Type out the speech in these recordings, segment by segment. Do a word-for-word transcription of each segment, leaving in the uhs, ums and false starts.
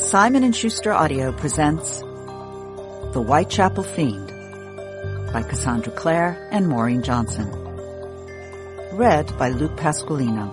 Simon and Schuster Audio presents The Whitechapel Fiend by Cassandra Clare and Maureen Johnson. Read by Luke Pasqualino.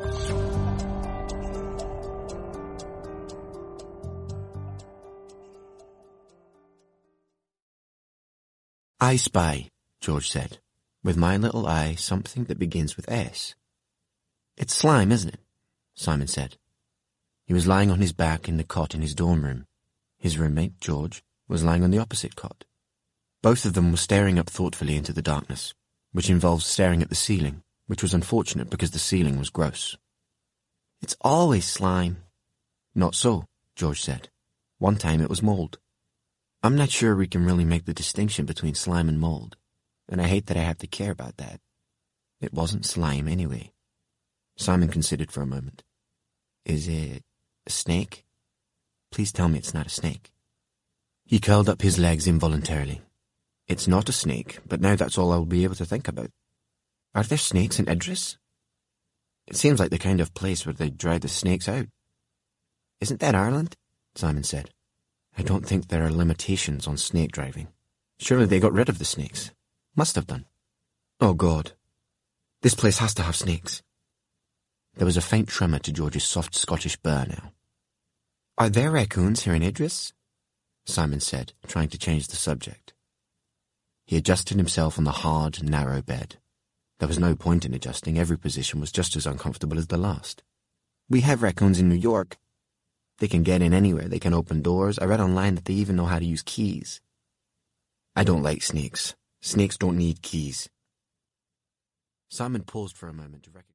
I spy, George said, with my little eye something that begins with S. It's slime, isn't it? Simon said. He was lying on his back in the cot in his dorm room. His roommate, George, was lying on the opposite cot. Both of them were staring up thoughtfully into the darkness, which involved staring at the ceiling, which was unfortunate because the ceiling was gross. It's always slime. Not so, George said. One time it was mold. I'm not sure we can really make the distinction between slime and mold, and I hate that I have to care about that. It wasn't slime anyway. Simon considered for a moment. Is it a snake? Please tell me it's not a snake. He curled up his legs involuntarily. It's not a snake, but now that's all I'll be able to think about. Are there snakes in Idris? It seems like the kind of place where they dry the snakes out. Isn't that Ireland? Simon said. I don't think there are limitations on snake driving. Surely they got rid of the snakes. Must have done. Oh, God. This place has to have snakes. There was a faint tremor to George's soft Scottish burr now. Are there raccoons here in Idris? Simon said, trying to change the subject. He adjusted himself on the hard, narrow bed. There was no point in adjusting. Every position was just as uncomfortable as the last. We have raccoons in New York. They can get in anywhere. They can open doors. I read online that they even know how to use keys. I don't like snakes. Snakes don't need keys. Simon paused for a moment to recognize